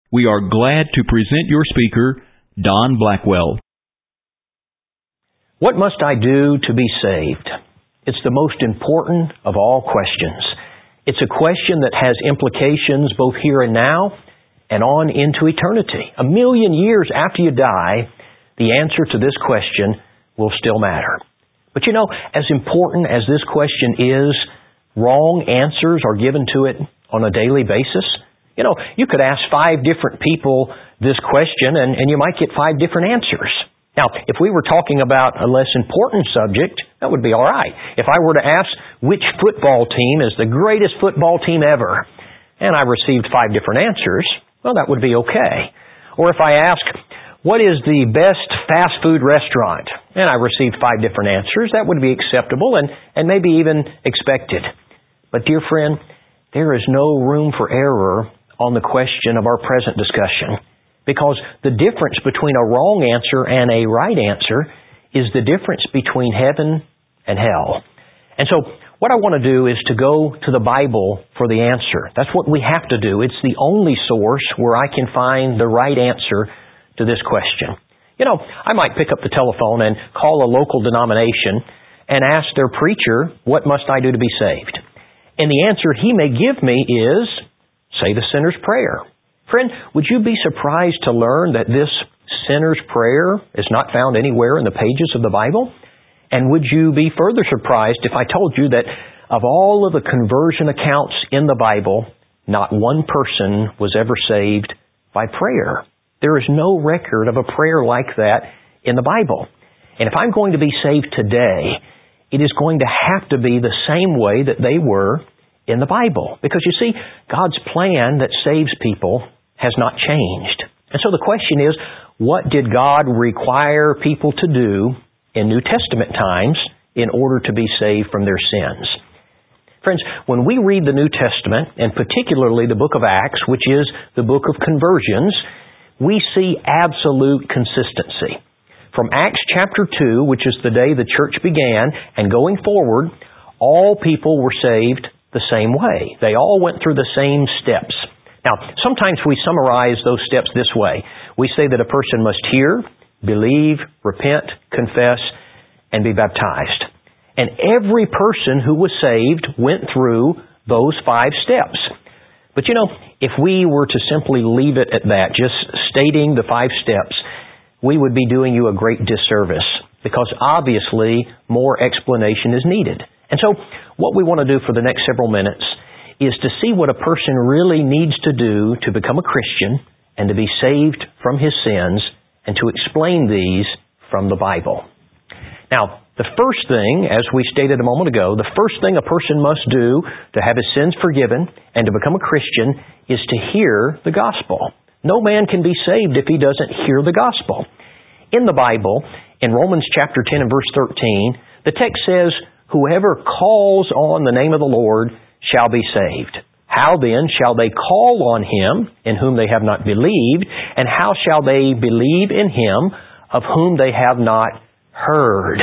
We are glad to present your speaker, Don Blackwell. What must I do to be saved? It's the most important of all questions. It's a question that has implications both here and now and on into eternity. 1,000,000 years after you die, the answer to this question will still matter. But you know, as important as this question is, wrong answers are given to it on a daily basis. You know, you could ask 5 different people this question and you might get 5 different answers. Now, if we were talking about a less important subject, that would be all right. If I were to ask which football team is the greatest football team ever, and I received 5 different answers, well, that would be okay. Or if I ask, what is the best fast food restaurant? And I received 5 different answers, that would be acceptable and maybe even expected. But dear friend, there is no room for error on the question of our present discussion, because the difference between a wrong answer and a right answer is the difference between heaven and hell. And so what I want to do is to go to the Bible for the answer. That's what we have to do. It's the only source where I can find the right answer to this question. You know, I might pick up the telephone and call a local denomination and ask their preacher, what must I do to be saved? And the answer he may give me is, say the sinner's prayer. Friend, would you be surprised to learn that this sinner's prayer is not found anywhere in the pages of the Bible? And would you be further surprised if I told you that of all of the conversion accounts in the Bible, not one person was ever saved by prayer? There is no record of a prayer like that in the Bible. And if I'm going to be saved today, it is going to have to be the same way that they were in the Bible. Because you see, God's plan that saves people has not changed. And so the question is, what did God require people to do in New Testament times in order to be saved from their sins? Friends, when we read the New Testament, and particularly the book of Acts, which is the book of conversions, we see absolute consistency. From Acts chapter 2, which is the day the church began, and going forward, all people were saved the same way. They all went through the same steps. Now, sometimes we summarize those steps this way. We say that a person must hear, believe, repent, confess, and be baptized. And every person who was saved went through those 5 steps. But you know, if we were to simply leave it at that, just stating the 5 steps, we would be doing you a great disservice, because obviously more explanation is needed. And so what we want to do for the next several minutes is to see what a person really needs to do to become a Christian and to be saved from his sins, and to explain these from the Bible. Now, the first thing, as we stated a moment ago, the first thing a person must do to have his sins forgiven and to become a Christian is to hear the gospel. No man can be saved if he doesn't hear the gospel. In the Bible, in Romans chapter 10 and verse 13, the text says, whoever calls on the name of the Lord shall be saved. How then shall they call on Him in whom they have not believed? And how shall they believe in Him of whom they have not heard?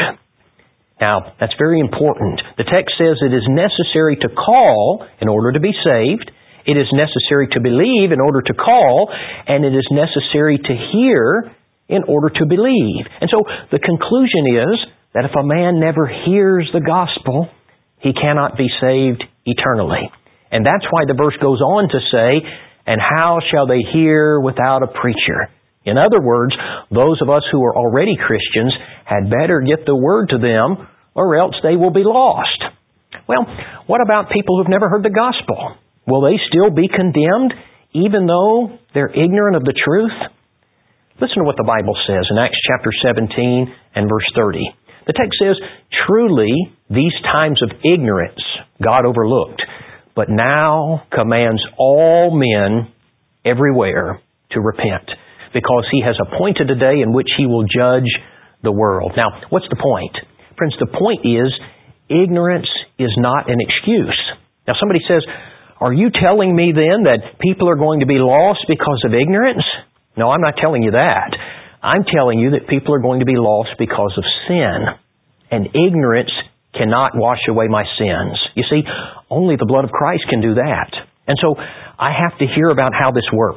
Now, that's very important. The text says it is necessary to call in order to be saved. It is necessary to believe in order to call. And it is necessary to hear in order to believe. And so the conclusion is that if a man never hears the gospel, he cannot be saved eternally. And that's why the verse goes on to say, and how shall they hear without a preacher? In other words, those of us who are already Christians had better get the word to them, or else they will be lost. Well, what about people who've never heard the gospel? Will they still be condemned, even though they're ignorant of the truth? Listen to what the Bible says in Acts chapter 17 and verse 30. The text says, truly, these times of ignorance God overlooked, but now commands all men everywhere to repent, because He has appointed a day in which He will judge the world. Now, what's the point? Friends, the point is, ignorance is not an excuse. Now, somebody says, are you telling me then that people are going to be lost because of ignorance? No, I'm not telling you that. I'm telling you that people are going to be lost because of sin. And ignorance cannot wash away my sins. You see, only the blood of Christ can do that. And so I have to hear about how this works.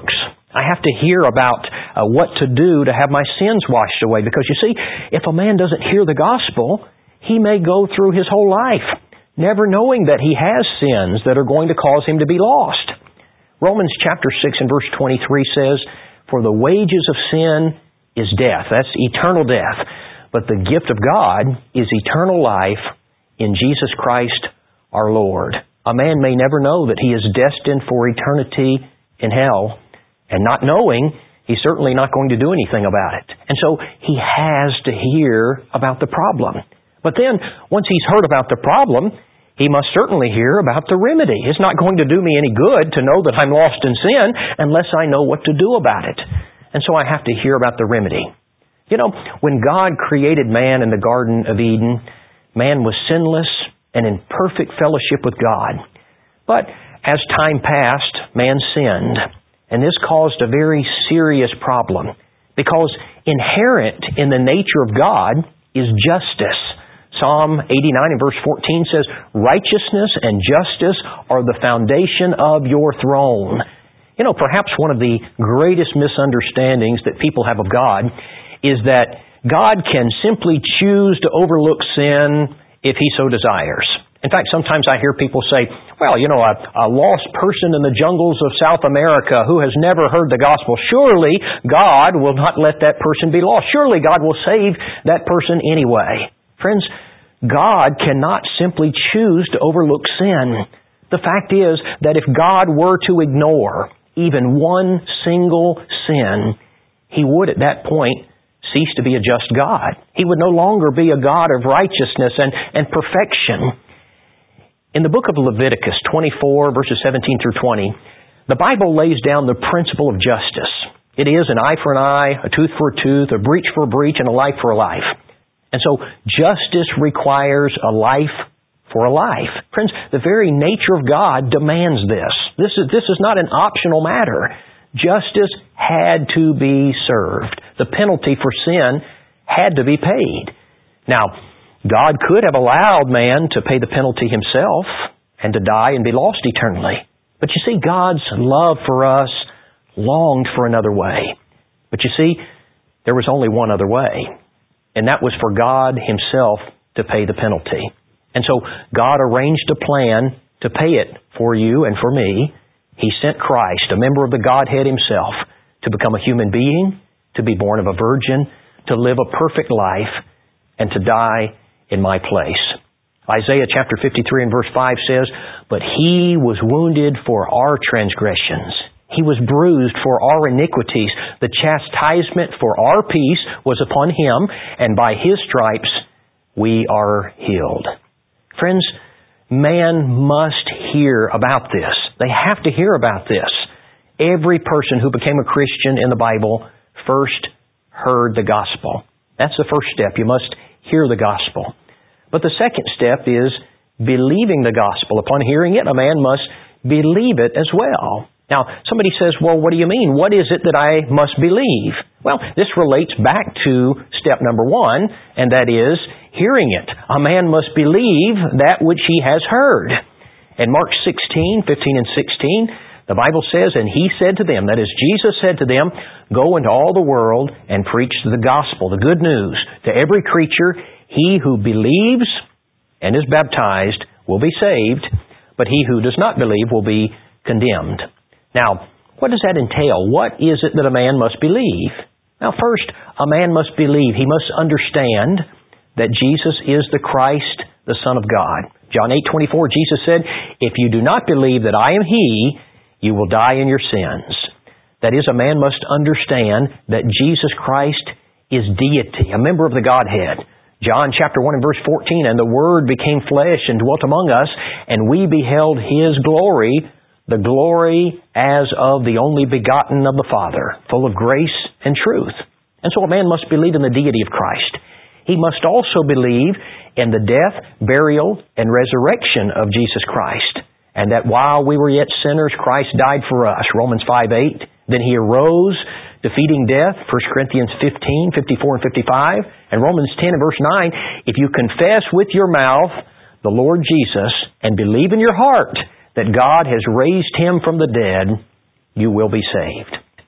I have to hear about what to do to have my sins washed away. Because you see, if a man doesn't hear the gospel, he may go through his whole life never knowing that he has sins that are going to cause him to be lost. Romans chapter 6 and verse 23 says, "For the wages of sin is death." That's eternal death. "But the gift of God is eternal life in Jesus Christ our Lord." A man may never know that he is destined for eternity in hell. And not knowing, he's certainly not going to do anything about it. And so he has to hear about the problem. But then, once he's heard about the problem, he must certainly hear about the remedy. It's not going to do me any good to know that I'm lost in sin unless I know what to do about it. And so I have to hear about the remedy. You know, when God created man in the Garden of Eden, man was sinless and in perfect fellowship with God. But as time passed, man sinned. And this caused a very serious problem, because inherent in the nature of God is justice. Psalm 89 and verse 14 says, "Righteousness and justice are the foundation of your throne." You know, perhaps one of the greatest misunderstandings that people have of God is that God can simply choose to overlook sin if He so desires. In fact, sometimes I hear people say, "Well, you know, a lost person in the jungles of South America who has never heard the gospel, surely God will not let that person be lost. Surely God will save that person anyway." Friends, God cannot simply choose to overlook sin. The fact is that if God were to ignore even one single sin, He would at that point cease to be a just God. He would no longer be a God of righteousness and perfection. In the book of Leviticus 24, verses 17 through 20, the Bible lays down the principle of justice. It is an eye for an eye, a tooth for a tooth, a breach for a breach, and a life for a life. And so justice requires a life for a life. Friends, the very nature of God demands this. This is not an optional matter. Justice had to be served. The penalty for sin had to be paid. Now, God could have allowed man to pay the penalty himself and to die and be lost eternally. But you see, God's love for us longed for another way. But you see, there was only one other way. And that was for God Himself to pay the penalty. And so God arranged a plan to pay it for you and for me. He sent Christ, a member of the Godhead Himself, to become a human being, to be born of a virgin, to live a perfect life, and to die in my place. Isaiah chapter 53 and verse 5 says, "But He was wounded for our transgressions. He was bruised for our iniquities. The chastisement for our peace was upon Him, and by His stripes we are healed." Friends, man must hear about this. They have to hear about this. Every person who became a Christian in the Bible first heard the gospel. That's the first step. You must hear the gospel. But the second step is believing the gospel. Upon hearing it, a man must believe it as well. Now, somebody says, "Well, what do you mean? What is it that I must believe?" Well, this relates back to step number one, and that is hearing it. A man must believe that which he has heard. In Mark 16, 15 and 16, the Bible says, "And He said to them," that is, Jesus said to them, "Go into all the world and preach the gospel," the good news, "to every creature. He who believes and is baptized will be saved, but he who does not believe will be condemned." Now, what does that entail? What is it that a man must believe? Now, first, a man must believe. He must understand that Jesus is the Christ, the Son of God. John 8:24, Jesus said, "If you do not believe that I am He, you will die in your sins." That is, a man must understand that Jesus Christ is deity, a member of the Godhead. John chapter 1 and verse 14, "And the Word became flesh and dwelt among us, and we beheld His glory, the glory as of the only begotten of the Father, full of grace and truth." And so a man must believe in the deity of Christ. He must also believe in the death, burial, and resurrection of Jesus Christ, and that while we were yet sinners, Christ died for us, Romans 5:8. Then He arose, defeating death, 1 Corinthians 15, 54 and 55, and Romans 10 and verse 9, "If you confess with your mouth the Lord Jesus and believe in your heart that God has raised Him from the dead, you will be saved."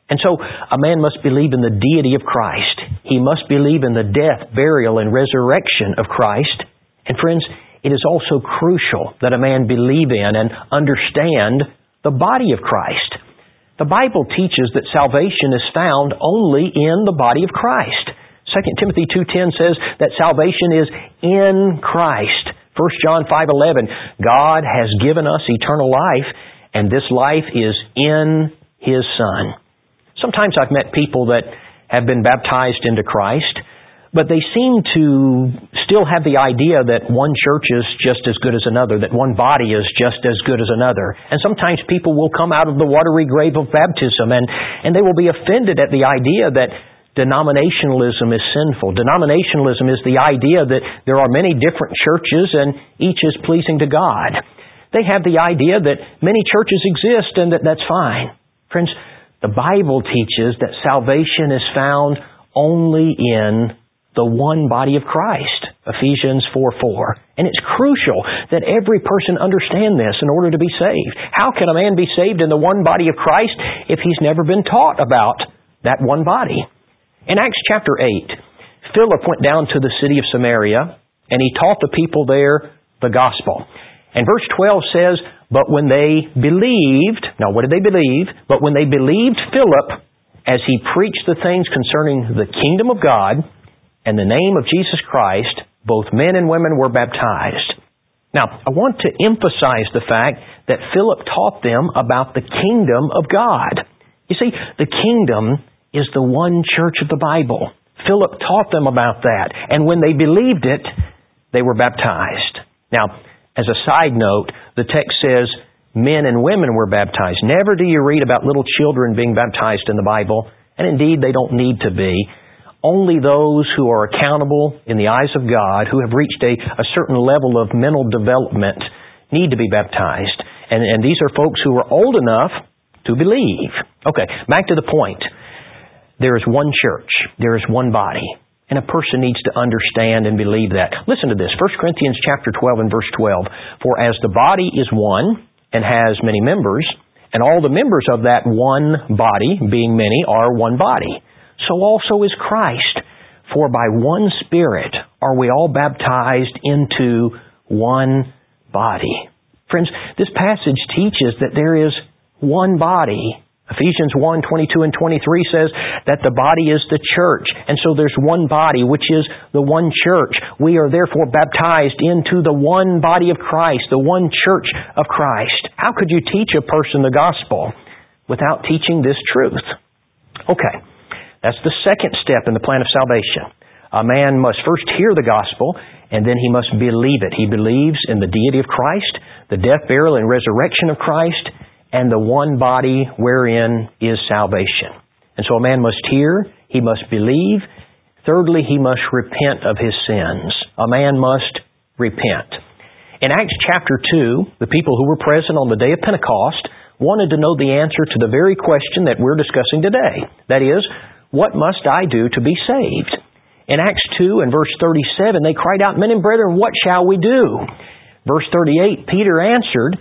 And so a man must believe in the deity of Christ. He must believe in the death, burial, and resurrection of Christ. And friends, it is also crucial that a man believe in and understand the body of Christ. The Bible teaches that salvation is found only in the body of Christ. 2 Timothy 2:10 says that salvation is in Christ. 1 John 5:11, God has given us eternal life, and this life is in His Son. Sometimes I've met people that have been baptized into Christ, but they seem to still have the idea that one church is just as good as another, that one body is just as good as another. And sometimes people will come out of the watery grave of baptism and they will be offended at the idea that denominationalism is sinful. Denominationalism is the idea that there are many different churches and each is pleasing to God. They have the idea that many churches exist and that's fine. Friends, the Bible teaches that salvation is found only in the one body of Christ, Ephesians 4:4. And it's crucial that every person understand this in order to be saved. How can a man be saved in the one body of Christ if he's never been taught about that one body? In Acts chapter 8, Philip went down to the city of Samaria and he taught the people there the gospel. And verse 12 says, but when they believed, now what did they believe? But when they believed Philip, as he preached the things concerning the kingdom of God and the name of Jesus Christ, both men and women were baptized. Now, I want to emphasize the fact that Philip taught them about the kingdom of God. You see, the kingdom is the one church of the Bible. Philip taught them about that. And when they believed it, they were baptized. Now, as a side note, the text says men and women were baptized. Never do you read about little children being baptized in the Bible, and indeed they don't need to be. Only those who are accountable in the eyes of God, who have reached a certain level of mental development, need to be baptized. And these are folks who are old enough to believe. Okay, back to the point. There is one church. There is one body. And a person needs to understand and believe that. Listen to this, 1 Corinthians chapter 12 and verse 12. For as the body is one and has many members, and all the members of that one body, being many, are one body, so also is Christ. For by one Spirit are we all baptized into one body. Friends, this passage teaches that there is one body. Ephesians 1:22 and 23 says that the body is the church. And so there's one body, which is the one church. We are therefore baptized into the one body of Christ, the one church of Christ. How could you teach a person the gospel without teaching this truth? Okay, that's the second step in the plan of salvation. A man must first hear the gospel, and then he must believe it. He believes in the deity of Christ, the death, burial, and resurrection of Christ, and the one body wherein is salvation. And so a man must hear, he must believe. Thirdly, he must repent of his sins. A man must repent. In Acts chapter 2, the people who were present on the day of Pentecost wanted to know the answer to the very question that we're discussing today. That is, what must I do to be saved? In Acts 2 and verse 37, they cried out, men and brethren, what shall we do? Verse 38, Peter answered,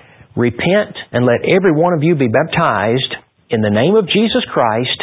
repent and let every one of you be baptized in the name of Jesus Christ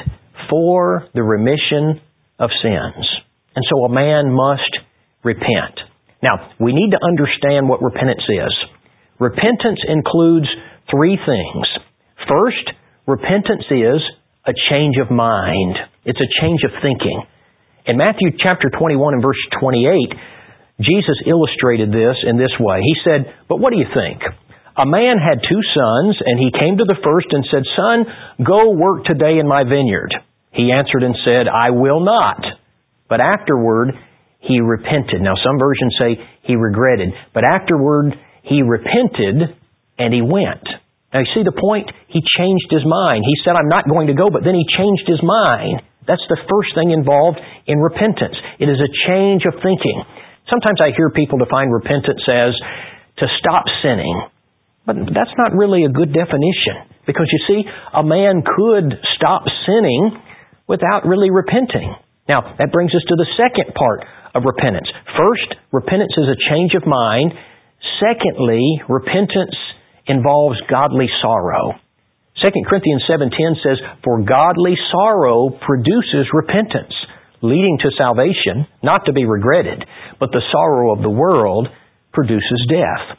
for the remission of sins. And so a man must repent. Now, we need to understand what repentance is. Repentance includes three things. First, repentance is a change of mind. It's a change of thinking. In Matthew chapter 21 and verse 28, Jesus illustrated this in this way. He said, but what do you think? A man had 2 sons, and he came to the first and said, son, go work today in my vineyard. He answered and said, I will not. But afterward, he repented. Now, some versions say he regretted. But afterward, he repented, and he went. Now, you see the point? He changed his mind. He said, I'm not going to go, but then he changed his mind. That's the first thing involved in repentance. It is a change of thinking. Sometimes I hear people define repentance as to stop sinning. But that's not really a good definition. Because you see, a man could stop sinning without really repenting. Now, that brings us to the second part of repentance. First, repentance is a change of mind. Secondly, repentance involves godly sorrow. 2 Corinthians 7:10 says, "For godly sorrow produces repentance, leading to salvation, not to be regretted, but the sorrow of the world produces death."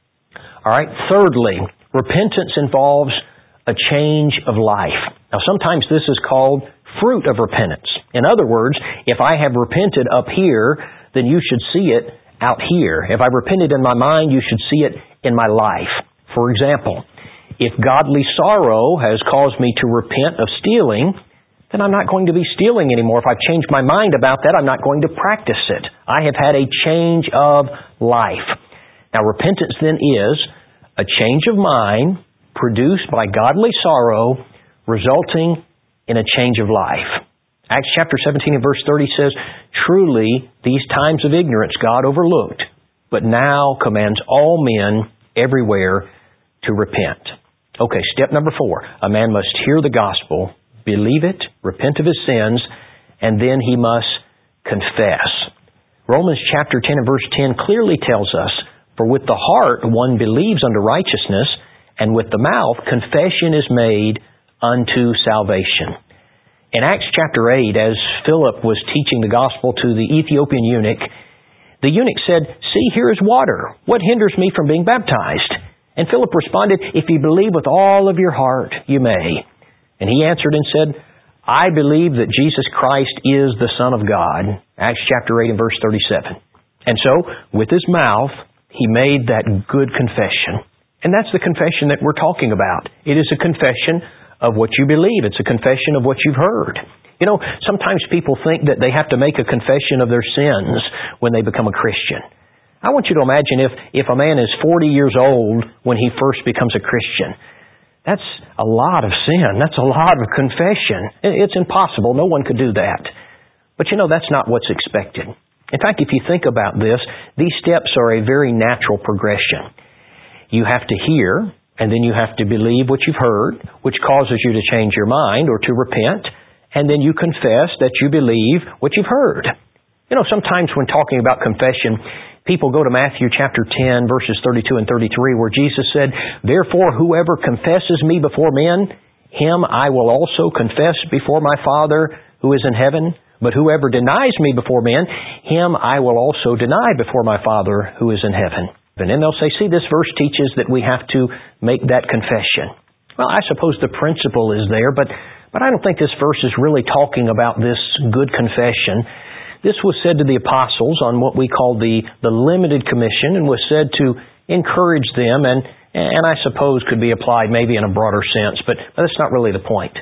All right, thirdly, repentance involves a change of life. Now, sometimes this is called fruit of repentance. In other words, if I have repented up here, then you should see it out here. If I repented in my mind, you should see it in my life. For example, if godly sorrow has caused me to repent of stealing, then I'm not going to be stealing anymore. If I've changed my mind about that, I'm not going to practice it. I have had a change of life. Now, repentance then is a change of mind produced by godly sorrow, resulting in a change of life. Acts chapter 17 and verse 30 says, "Truly, these times of ignorance God overlooked, but now commands all men everywhere to repent." Okay, step number 4. A man must hear the gospel, believe it, repent of his sins, and then he must confess. Romans chapter 10 and verse 10 clearly tells us, "For with the heart one believes unto righteousness, and with the mouth confession is made unto salvation." In Acts chapter 8, as Philip was teaching the gospel to the Ethiopian eunuch, the eunuch said, "See, here is water. What hinders me from being baptized?" And Philip responded, "If you believe with all of your heart, you may." And he answered and said, "I believe that Jesus Christ is the Son of God." Acts chapter 8 and verse 37. And so, with his mouth, he made that good confession. And that's the confession that we're talking about. It is a confession of what you believe. It's a confession of what you've heard. You know, sometimes people think that they have to make a confession of their sins when they become a Christian. I want you to imagine if a man is 40 years old when he first becomes a Christian. That's a lot of sin. That's a lot of confession. It's impossible. No one could do that. But you know, that's not what's expected. In fact, if you think about this, these steps are a very natural progression. You have to hear, and then you have to believe what you've heard, which causes you to change your mind or to repent, and then you confess that you believe what you've heard. You know, sometimes when talking about confession, people go to Matthew chapter 10, verses 32 and 33, where Jesus said, "Therefore, whoever confesses me before men, him I will also confess before my Father who is in heaven. But whoever denies me before men, him I will also deny before my Father who is in heaven." And then they'll say, "See, this verse teaches that we have to make that confession." Well, I suppose the principle is there, but I don't think this verse is really talking about this good confession. This was said to the apostles on what we call the limited commission, and was said to encourage them, and I suppose could be applied maybe in a broader sense, but that's not really the point.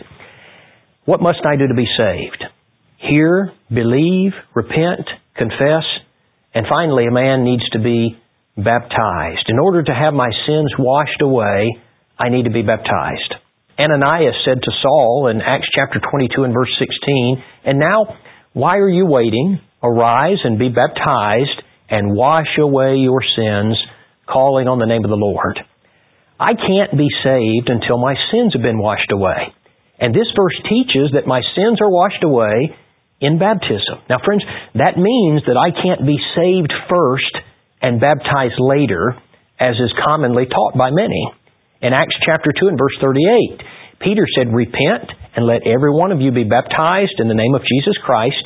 What must I do to be saved? Hear, believe, repent, confess, and finally a man needs to be baptized. In order to have my sins washed away, I need to be baptized. Ananias said to Saul in Acts chapter 22 and verse 16, "And now, why are you waiting? Arise and be baptized and wash away your sins, calling on the name of the Lord." I can't be saved until my sins have been washed away. And this verse teaches that my sins are washed away in baptism. Now, friends, that means that I can't be saved first and baptized later, as is commonly taught by many. In Acts chapter 2 and verse 38, Peter said, "Repent and let every one of you be baptized in the name of Jesus Christ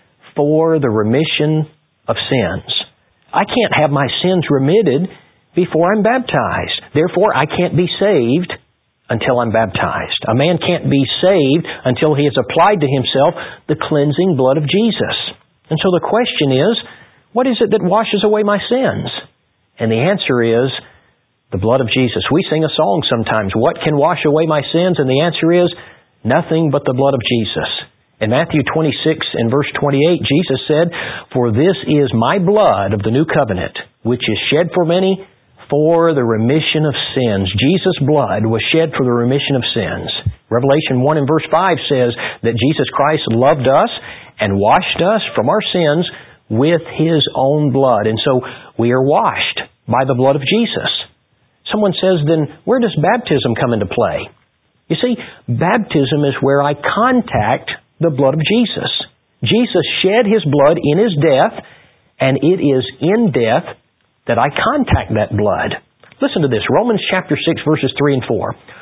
for the remission of sins." I can't have my sins remitted before I'm baptized. Therefore, I can't be saved until I'm baptized. A man can't be saved until he has applied to himself the cleansing blood of Jesus. And so the question is, what is it that washes away my sins? And the answer is the blood of Jesus. We sing a song sometimes, "What can wash away my sins?" And the answer is nothing but the blood of Jesus. In Matthew 26 and verse 28, Jesus said, "For this is my blood of the new covenant, which is shed for many for the remission of sins." Jesus' blood was shed for the remission of sins. Revelation 1 and verse 5 says that Jesus Christ loved us and washed us from our sins with His own blood. And so we are washed by the blood of Jesus. Someone says, then where does baptism come into play? You see, baptism is where I contact the blood of Jesus. Jesus shed His blood in His death, and it is in death that I contact that blood. Listen to this, Romans chapter 6, verses 3 and 4.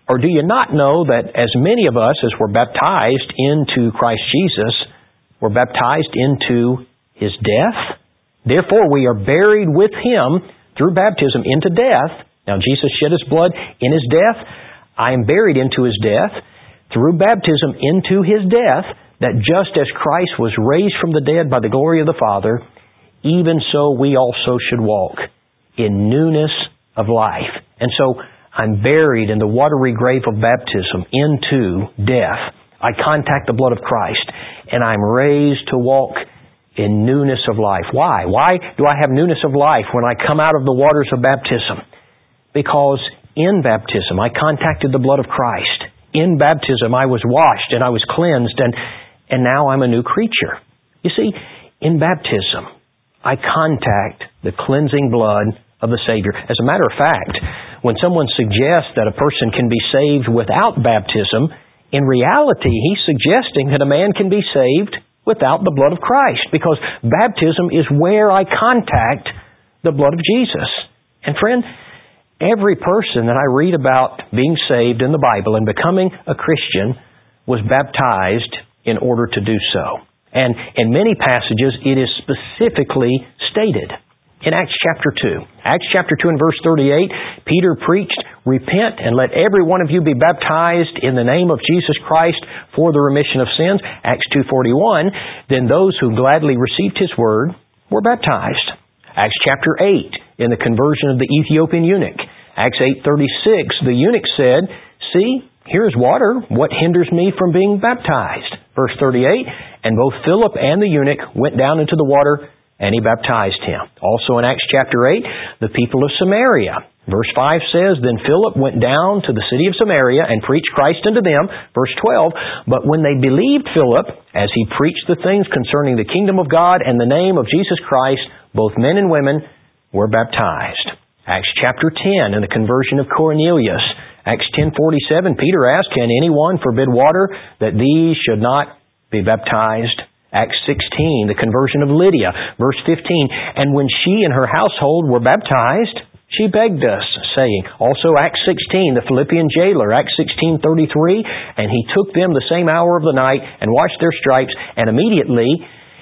Or do you not know that as many of us as were baptized into Christ Jesus were baptized into His death? Therefore we are buried with Him through baptism into death. Now Jesus shed His blood in His death. I am buried into His death through baptism into His death, that just as Christ was raised from the dead by the glory of the Father, even so we also should walk in newness of life. And so I'm buried in the watery grave of baptism into death. I contact the blood of Christ, and I'm raised to walk in newness of life. Why? Why do I have newness of life when I come out of the waters of baptism? Because in baptism I contacted the blood of Christ. In baptism I was washed and I was cleansed, and now I'm a new creature. You see, in baptism I contact the cleansing blood of the Savior. As a matter of fact, when someone suggests that a person can be saved without baptism, in reality he's suggesting that a man can be saved without the blood of Christ, because baptism is where I contact the blood of Jesus. And friend, every person that I read about being saved in the Bible and becoming a Christian was baptized in order to do so. And in many passages it is specifically stated. In Acts chapter 2. Acts chapter 2 and verse 38, Peter preached, "Repent and let every one of you be baptized in the name of Jesus Christ for the remission of sins." Acts 2:41, "Then those who gladly received His word were baptized." Acts chapter 8, in the conversion of the Ethiopian eunuch. Acts 8:36, the eunuch said, "See, here is water. What hinders me from being baptized?" Verse 38, "And both Philip and the eunuch went down into the water, and he baptized him." Also in Acts chapter 8, the people of Samaria. Verse 5 says, "Then Philip went down to the city of Samaria and preached Christ unto them." Verse 12, "But when they believed Philip, as he preached the things concerning the kingdom of God and the name of Jesus Christ, both men and women were baptized." Acts chapter 10, in the conversion of Cornelius. Acts 10:47, Peter asked, "Can anyone forbid water that these should not be baptized?" Acts 16, the conversion of Lydia. Verse 15, "And when she and her household were baptized, she begged us, saying." Also Acts 16, the Philippian jailer. Acts 16:33, "And he took them the same hour of the night, and washed their stripes, and immediately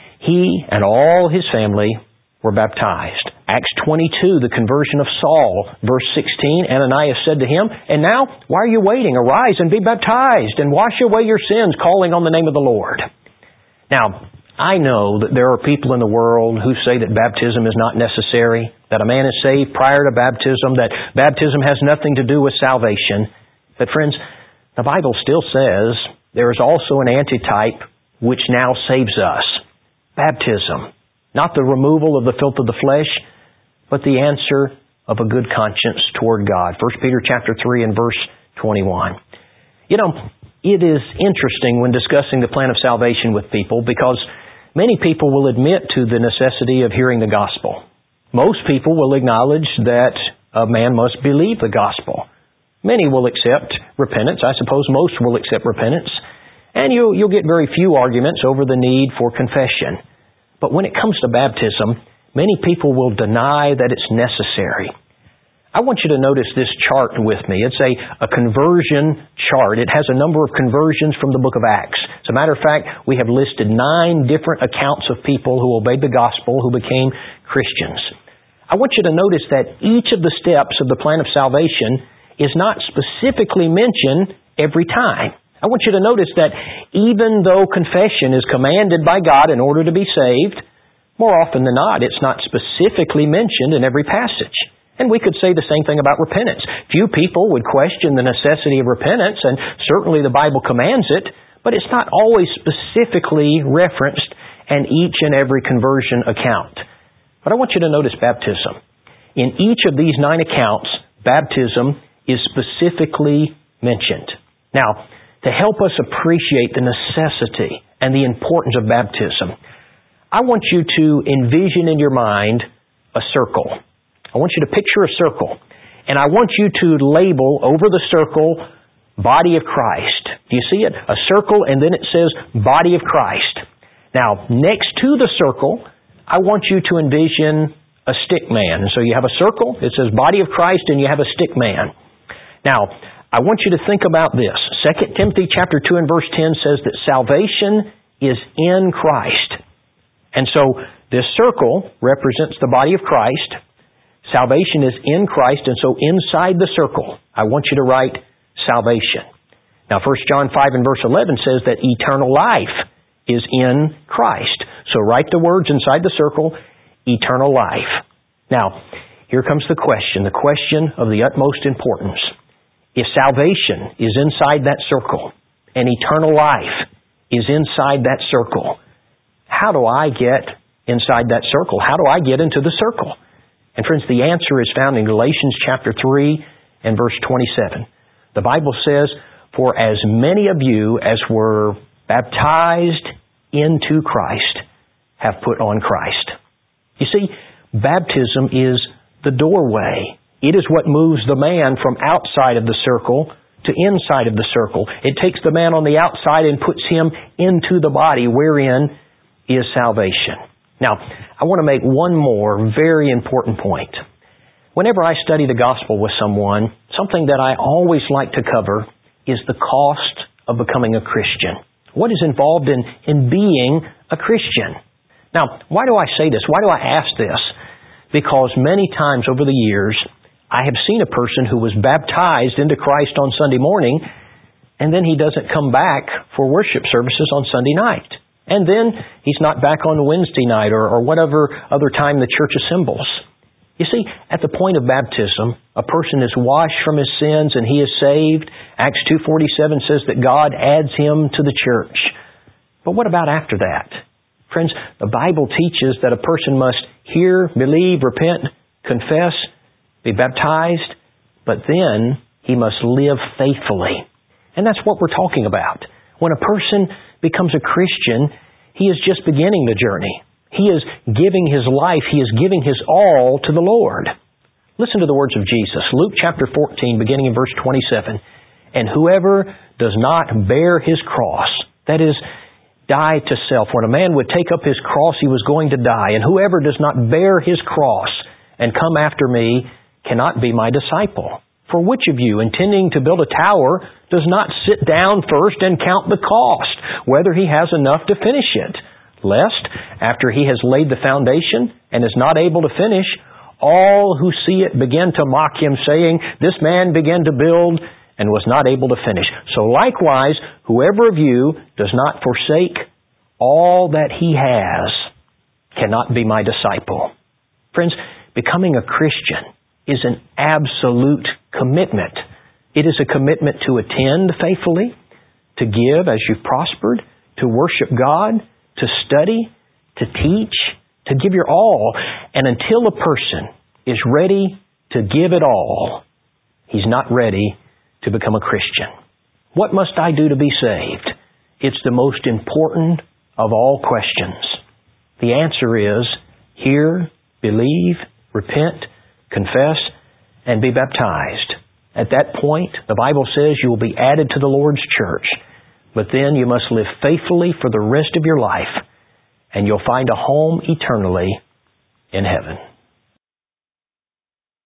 he and all his family were baptized." Acts 22, the conversion of Saul. Verse 16, "Ananias said to him, 'And now, why are you waiting? Arise and be baptized, and wash away your sins, calling on the name of the Lord.'" Now, I know that there are people in the world who say that baptism is not necessary, that a man is saved prior to baptism, that baptism has nothing to do with salvation. But friends, the Bible still says there is also an antitype which now saves us. Baptism. Not the removal of the filth of the flesh, but the answer of a good conscience toward God. 1 Peter chapter 3 and verse 21. You know, it is interesting when discussing the plan of salvation with people, because many people will admit to the necessity of hearing the gospel. Most people will acknowledge that a man must believe the gospel. Many will accept repentance. I suppose most will accept repentance. And you'll get very few arguments over the need for confession. But when it comes to baptism, many people will deny that it's necessary. I want you to notice this chart with me. It's a conversion chart. It has a number of conversions from the book of Acts. As a matter of fact, we have listed 9 different accounts of people who obeyed the gospel, who became Christians. I want you to notice that each of the steps of the plan of salvation is not specifically mentioned every time. I want you to notice that even though confession is commanded by God in order to be saved, more often than not, it's not specifically mentioned in every passage. And we could say the same thing about repentance. Few people would question the necessity of repentance, and certainly the Bible commands it, but it's not always specifically referenced in each and every conversion account. But I want you to notice baptism. In each of these 9 accounts, baptism is specifically mentioned. Now, to help us appreciate the necessity and the importance of baptism, I want you to envision in your mind a circle. I want you to picture a circle. And I want you to label over the circle, Body of Christ. Do you see it? A circle, and then it says Body of Christ. Now, next to the circle, I want you to envision a stick man. And so you have a circle, it says Body of Christ, and you have a stick man. Now, I want you to think about this. 2 Timothy chapter 2 and verse 10 says that salvation is in Christ. And so this circle represents the body of Christ. Salvation is in Christ, and so inside the circle, I want you to write salvation. Now 1 John 5 and verse 11 says that eternal life is in Christ. So write the words inside the circle, eternal life. Now, here comes the question of the utmost importance. If salvation is inside that circle, and eternal life is inside that circle, how do I get inside that circle? How do I get into the circle? And friends, the answer is found in Galatians chapter 3 and verse 27. The Bible says, "For as many of you as were baptized into Christ have put on Christ." You see, baptism is the doorway. It is what moves the man from outside of the circle to inside of the circle. It takes the man on the outside and puts him into the body wherein is salvation. Now, I want to make one more very important point. Whenever I study the gospel with someone, something that I always like to cover is the cost of becoming a Christian. What is involved in being a Christian? Now, why do I say this? Why do I ask this? Because many times over the years, I have seen a person who was baptized into Christ on Sunday morning, and then he doesn't come back for worship services on Sunday night. And then he's not back on Wednesday night or whatever other time the church assembles. You see, at the point of baptism, a person is washed from his sins and he is saved. Acts 2:47 says that God adds him to the church. But what about after that? Friends, the Bible teaches that a person must hear, believe, repent, confess, be baptized, but then he must live faithfully. And that's what we're talking about. When a person becomes a Christian, he is just beginning the journey. He is giving his life, he is giving his all to the Lord. Listen to the words of Jesus. Luke chapter 14, beginning in verse 27. "And whoever does not bear his cross," that is, die to self. When a man would take up his cross, he was going to die. "And whoever does not bear his cross and come after me cannot be my disciple. For which of you, intending to build a tower, does not sit down first and count the cost, whether he has enough to finish it? Lest, after he has laid the foundation and is not able to finish, all who see it begin to mock him, saying, 'This man began to build and was not able to finish.' So likewise, whoever of you does not forsake all that he has cannot be my disciple." Friends, becoming a Christian is an absolute commitment. It is a commitment to attend faithfully, to give as you've prospered, to worship God, to study, to teach, to give your all. And until a person is ready to give it all, he's not ready to become a Christian. What must I do to be saved? It's the most important of all questions. The answer is, hear, believe, repent, confess, and be baptized. At that point, the Bible says you will be added to the Lord's church. But then you must live faithfully for the rest of your life, and you'll find a home eternally in heaven.